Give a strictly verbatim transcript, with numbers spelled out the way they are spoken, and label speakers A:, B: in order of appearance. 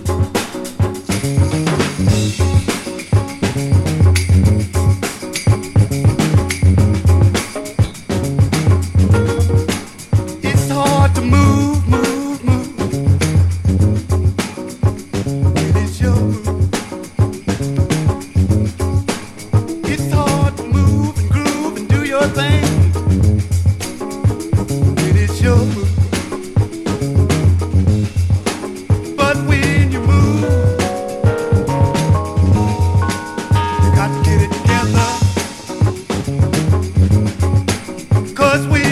A: It's hard to move, move, move. It is your move. It's hard to move and groove and do your thing. It is your move. But when you move, you got to get it together. 'Cause we